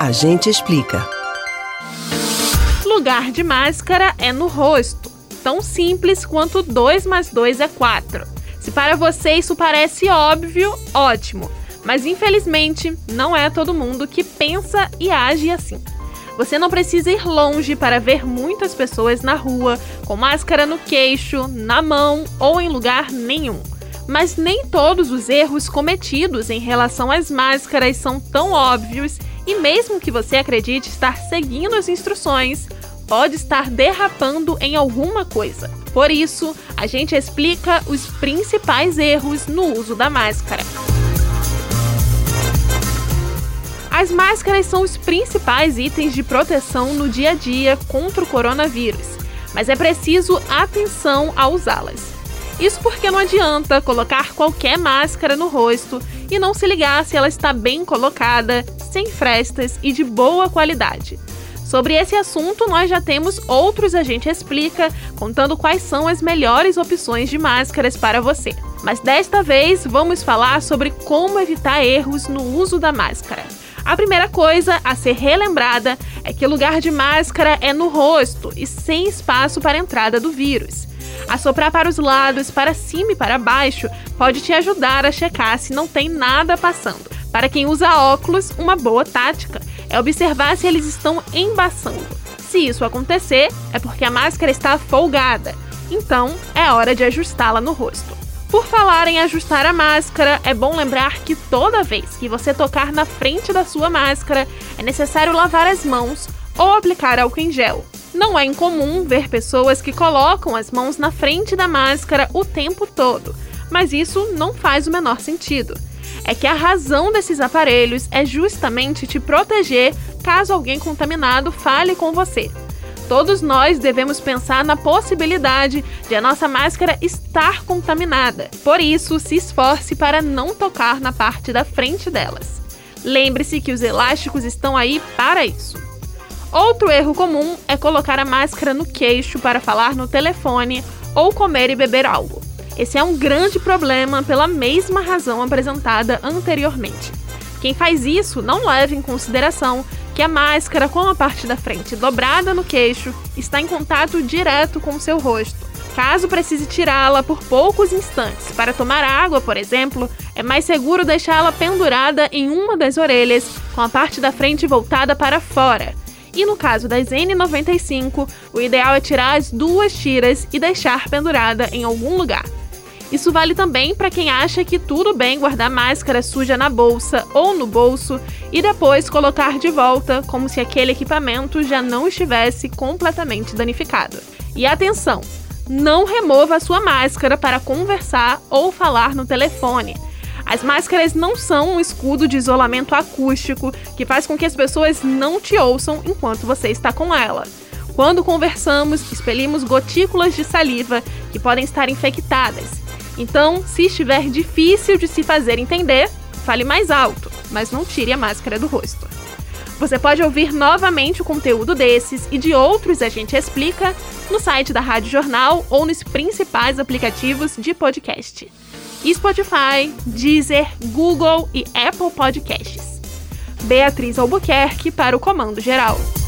A gente explica. Lugar de máscara é no rosto. Tão simples quanto 2 mais 2 é 4. Se para você isso parece óbvio, ótimo. Mas infelizmente não é todo mundo que pensa e age assim. Você não precisa ir longe para ver muitas pessoas na rua com máscara no queixo, na mão ou em lugar nenhum. Mas nem todos os erros cometidos em relação às máscaras são tão óbvios e mesmo que você acredite estar seguindo as instruções, pode estar derrapando em alguma coisa. Por isso, a gente explica os principais erros no uso da máscara. As máscaras são os principais itens de proteção no dia a dia contra o coronavírus, mas é preciso atenção ao usá-las. Isso porque não adianta colocar qualquer máscara no rosto e não se ligar se ela está bem colocada, sem frestas e de boa qualidade. Sobre esse assunto, nós já temos outros A Gente Explica, contando quais são as melhores opções de máscaras para você. Mas desta vez, vamos falar sobre como evitar erros no uso da máscara. A primeira coisa a ser relembrada é que o lugar de máscara é no rosto e sem espaço para a entrada do vírus. Assoprar para os lados, para cima e para baixo pode te ajudar a checar se não tem nada passando. Para quem usa óculos, uma boa tática é observar se eles estão embaçando. Se isso acontecer, é porque a máscara está folgada, então é hora de ajustá-la no rosto. Por falar em ajustar a máscara, é bom lembrar que toda vez que você tocar na frente da sua máscara, é necessário lavar as mãos ou aplicar álcool em gel. Não é incomum ver pessoas que colocam as mãos na frente da máscara o tempo todo, mas isso não faz o menor sentido. É que a razão desses aparelhos é justamente te proteger caso alguém contaminado fale com você. Todos nós devemos pensar na possibilidade de a nossa máscara estar contaminada. Por isso, se esforce para não tocar na parte da frente delas. Lembre-se que os elásticos estão aí para isso. Outro erro comum é colocar a máscara no queixo para falar no telefone ou comer e beber algo. Esse é um grande problema pela mesma razão apresentada anteriormente. Quem faz isso não leva em consideração que a máscara com a parte da frente dobrada no queixo está em contato direto com o seu rosto. Caso precise tirá-la por poucos instantes para tomar água, por exemplo, é mais seguro deixá-la pendurada em uma das orelhas com a parte da frente voltada para fora. E no caso das N95, o ideal é tirar as 2 tiras e deixar pendurada em algum lugar. Isso vale também para quem acha que tudo bem guardar máscara suja na bolsa ou no bolso e depois colocar de volta como se aquele equipamento já não estivesse completamente danificado. E atenção, não remova a sua máscara para conversar ou falar no telefone. As máscaras não são um escudo de isolamento acústico que faz com que as pessoas não te ouçam enquanto você está com ela. Quando conversamos, expelimos gotículas de saliva que podem estar infectadas. Então, se estiver difícil de se fazer entender, fale mais alto, mas não tire a máscara do rosto. Você pode ouvir novamente o conteúdo desses e de outros A Gente Explica no site da Rádio Jornal ou nos principais aplicativos de podcast: Spotify, Deezer, Google e Apple Podcasts. Beatriz Albuquerque para o Comando Geral.